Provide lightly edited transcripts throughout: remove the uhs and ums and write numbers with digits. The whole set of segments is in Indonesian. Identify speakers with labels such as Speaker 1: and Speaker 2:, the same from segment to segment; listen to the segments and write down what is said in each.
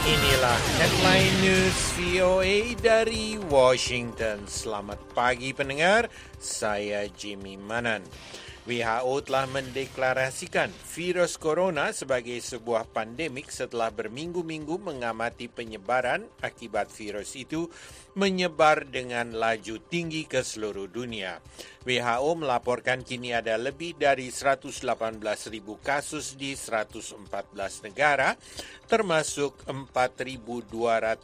Speaker 1: Inilah headline news VOA dari Washington. Selamat pagi pendengar, saya Jimmy Manan. WHO telah mendeklarasikan virus corona sebagai sebuah pandemik setelah berminggu-minggu mengamati penyebaran akibat virus itu menyebar dengan laju tinggi ke seluruh dunia. WHO melaporkan kini ada lebih dari 118.000 kasus di 114 negara, termasuk 4.291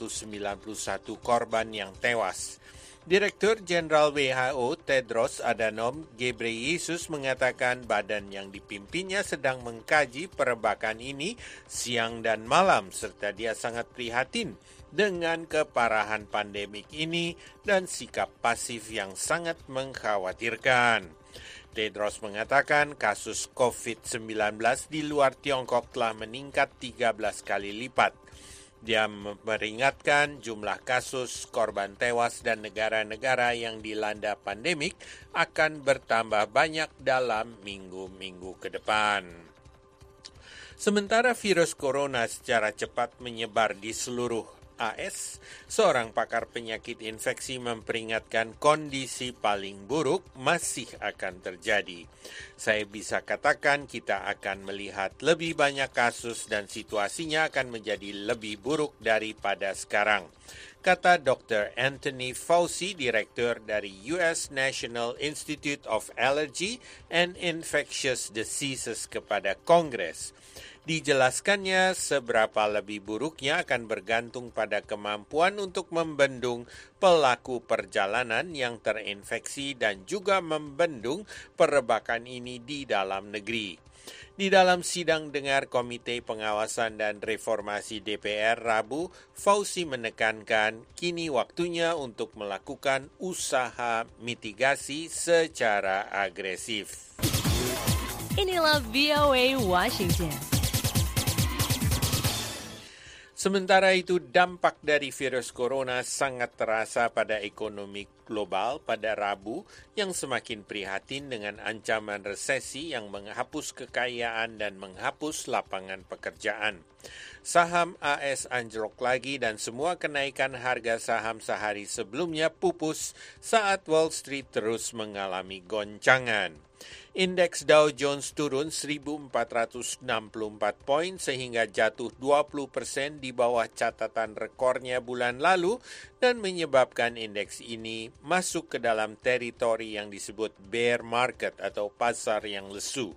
Speaker 1: korban yang tewas. Direktur Jenderal WHO Tedros Adhanom Ghebreyesus mengatakan badan yang dipimpinnya sedang mengkaji perebakan ini siang dan malam, serta dia sangat prihatin dengan keparahan pandemik ini dan sikap pasif yang sangat mengkhawatirkan. Tedros mengatakan kasus COVID-19 di luar Tiongkok telah meningkat 13 kali lipat. Dia memperingatkan jumlah kasus korban tewas dan negara-negara yang dilanda pandemik akan bertambah banyak dalam minggu-minggu ke depan. Sementara virus corona secara cepat menyebar di seluruh AS, seorang pakar penyakit infeksi memperingatkan kondisi paling buruk masih akan terjadi. Saya bisa katakan kita akan melihat lebih banyak kasus dan situasinya akan menjadi lebih buruk daripada sekarang, kata Dr. Anthony Fauci, direktur dari US National Institute of Allergy and Infectious Diseases kepada Kongres. Dijelaskannya seberapa lebih buruknya akan bergantung pada kemampuan untuk membendung pelaku perjalanan yang terinfeksi dan juga membendung perebakan ini di dalam negeri. Di dalam sidang dengar Komite Pengawasan dan Reformasi DPR Rabu, Fauci menekankan kini waktunya untuk melakukan usaha mitigasi secara agresif.
Speaker 2: Inilah VOA Washington.
Speaker 1: Sementara itu, dampak dari virus corona sangat terasa pada ekonomi global pada Rabu yang semakin prihatin dengan ancaman resesi yang menghapus kekayaan dan menghapus lapangan pekerjaan. Saham AS anjlok lagi dan semua kenaikan harga saham sehari sebelumnya pupus saat Wall Street terus mengalami goncangan. Indeks Dow Jones turun 1.464 poin sehingga jatuh 20% di bawah catatan rekornya bulan lalu dan menyebabkan indeks ini masuk ke dalam teritori yang disebut bear market atau pasar yang lesu.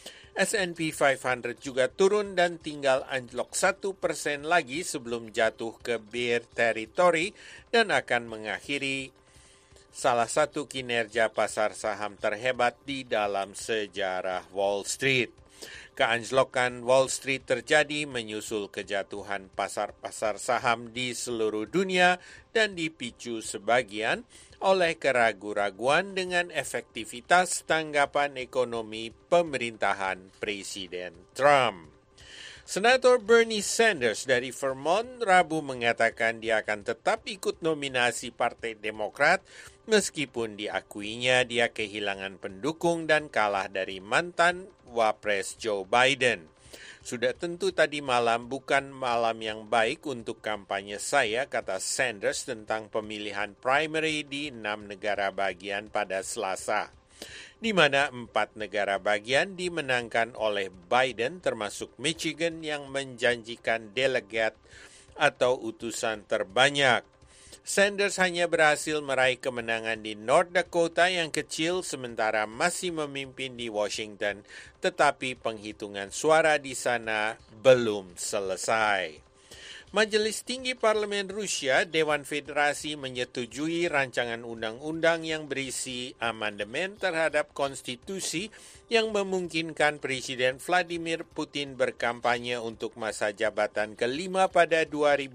Speaker 1: S&P 500 juga turun dan tinggal anjlok 1% lagi sebelum jatuh ke bear territory dan akan mengakhiri salah satu kinerja pasar saham terhebat di dalam sejarah Wall Street. Keanjlokan Wall Street terjadi menyusul kejatuhan pasar-pasar saham di seluruh dunia dan dipicu sebagian oleh keraguan-raguan dengan efektivitas tanggapan ekonomi pemerintahan Presiden Trump. Senator Bernie Sanders dari Vermont Rabu mengatakan dia akan tetap ikut nominasi Partai Demokrat meskipun diakuinya dia kehilangan pendukung dan kalah dari mantan Wapres Joe Biden. Sudah tentu tadi malam bukan malam yang baik untuk kampanye saya, kata Sanders tentang pemilihan primary di 6 negara bagian pada Selasa, di mana 4 negara bagian dimenangkan oleh Biden termasuk Michigan yang menjanjikan delegat atau utusan terbanyak. Sanders hanya berhasil meraih kemenangan di North Dakota yang kecil sementara masih memimpin di Washington, tetapi penghitungan suara di sana belum selesai. Majelis Tinggi Parlemen Rusia, Dewan Federasi menyetujui rancangan undang-undang yang berisi amandemen terhadap konstitusi yang memungkinkan Presiden Vladimir Putin berkampanye untuk masa jabatan kelima pada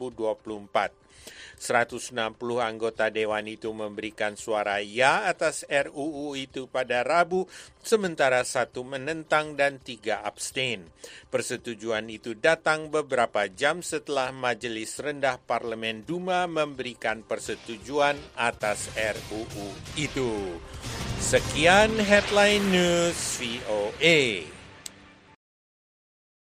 Speaker 1: 2024. 160 anggota Dewan itu memberikan suara ya atas RUU itu pada Rabu, sementara 1 menentang dan 3 abstain. Persetujuan itu datang beberapa jam setelah Majelis Rendah Parlemen Duma memberikan persetujuan atas RUU itu. Sekian Headline News VOA.